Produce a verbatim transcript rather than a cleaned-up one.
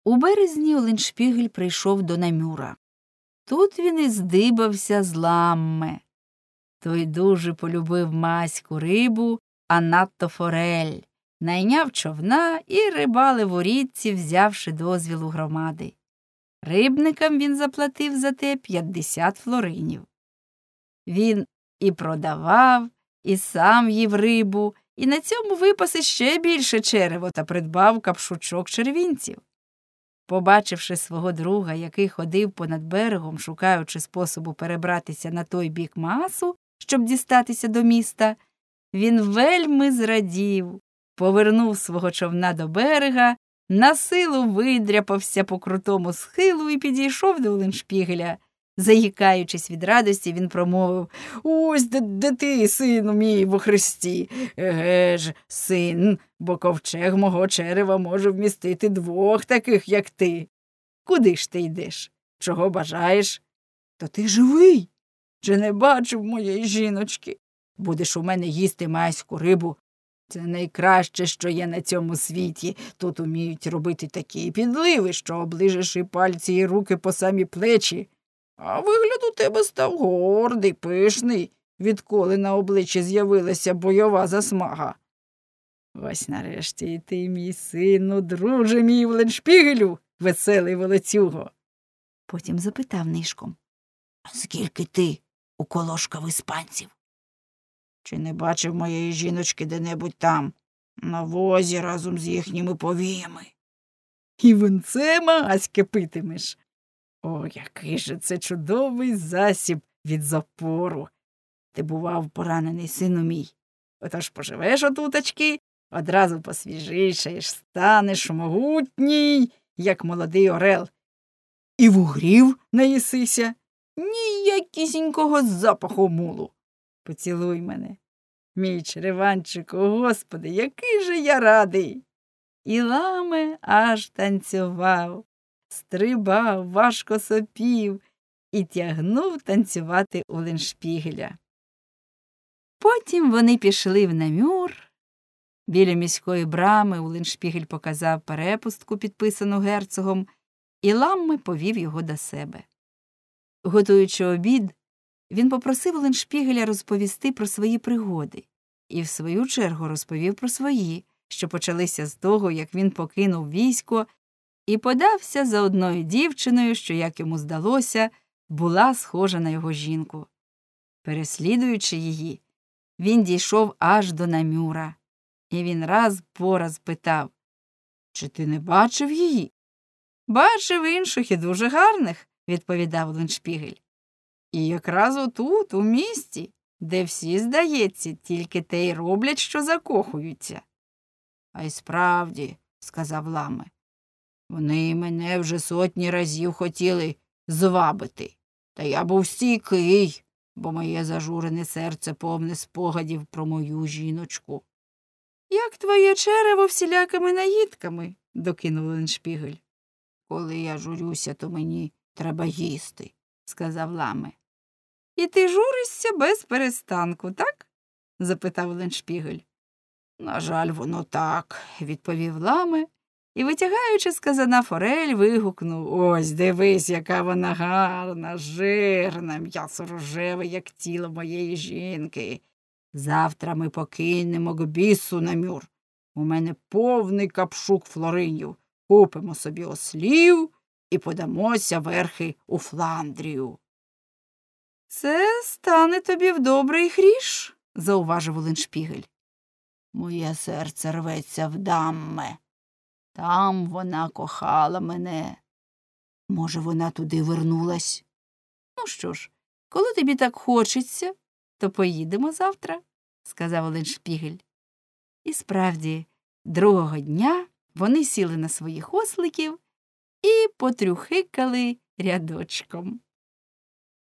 У березні Оленшпігель прийшов до Намюра. Тут він і здибався з Ламме. Той дуже полюбив маську рибу, а надто форель, найняв човна і рибалив у річці, взявши дозвіл у громади. Рибникам він заплатив за те п'ятдесят флоринів. Він і продавав, і сам їв рибу, і на цьому випас іще більше черево та придбав капшучок червінців. Побачивши свого друга, який ходив понад берегом, шукаючи способу перебратися на той бік Маасу, щоб дістатися до міста, він вельми зрадів, повернув свого човна до берега, насилу видряпався по крутому схилу і підійшов до Оленшпігеля. Заїкаючись від радості, він промовив: «Ось де, де ти, сину мій, во Христі! Еге ж, син, бо ковчег мого черева може вмістити двох таких, як ти. Куди ж ти йдеш? Чого бажаєш? То ти живий? Чи не бачив моєї жіночки? Будеш у мене їсти майську рибу. Це найкраще, що є на цьому світі. Тут уміють робити такі підливи, що оближеш і пальці, і руки по самі плечі. А вигляд у тебе став гордий, пишний, відколи на обличчі з'явилася бойова засмага. Ось нарешті і ти, мій сину, друже мій Оленшпігелю, веселий волоцюго». Потім запитав нишком: «А скільки ти уколошкав іспанців? Чи не бачив моєї жіночки де-небудь там, на возі разом з їхніми повіями? І винце маське питимеш? О, який же це чудовий засіб від запору! Ти бував поранений, сину мій. Отож поживеш отуточки, одразу посвіжішаєш, станеш могутній, як молодий орел. І вугрів наїсися, ніякісінького запаху мулу. Поцілуй мене, мій череванчику, Господи, який же я радий!» І Ламе аж танцював, стрибав, важко сопів і тягнув танцювати Оленшпігеля. Потім вони пішли в Намюр. Біля міської брами Оленшпігель показав перепустку, підписану герцогом, і Ламме повів його до себе. Готуючи обід, він попросив Оленшпігеля розповісти про свої пригоди і в свою чергу розповів про свої, що почалися з того, як він покинув військо і подався за одною дівчиною, що, як йому здалося, була схожа на його жінку. Переслідуючи її, він дійшов аж до Намюра, і він раз по раз питав: «Чи ти не бачив її?» «Бачив інших і дуже гарних», – відповідав Оленшпігель. «І якраз отут, у місті, де всі, здається, тільки те й роблять, що закохуються». «А й справді», – сказав Ламме, – «вони мене вже сотні разів хотіли звабити, та я був стійкий, бо моє зажурене серце повне спогадів про мою жіночку». «Як твоє черево всілякими наїдками», – докинув Оленшпігель. «Коли я журюся, то мені треба їсти», – сказав Ламме. «І ти журишся без перестанку, так?» – запитав Оленшпігель. «На жаль, воно так», – відповів Ламме, і, витягаючи з казана форель, вигукнув: «Ось, дивись, яка вона гарна, жирна, м'ясо рожеве, як тіло моєї жінки. Завтра ми покинемо к бісу Намюр. У мене повний капшук флоринів. Купимо собі ослів і подамося верхи у Фландрію». «Це стане тобі в добрий гріш», – зауважив Оленшпігель. «Моє серце рветься в Дамме. Там вона кохала мене. Може, вона туди вернулась? Ну що ж, коли тобі так хочеться, то поїдемо завтра», – сказав Оленшпігель. І справді, другого дня вони сіли на своїх осликів і потрюхикали рядочком.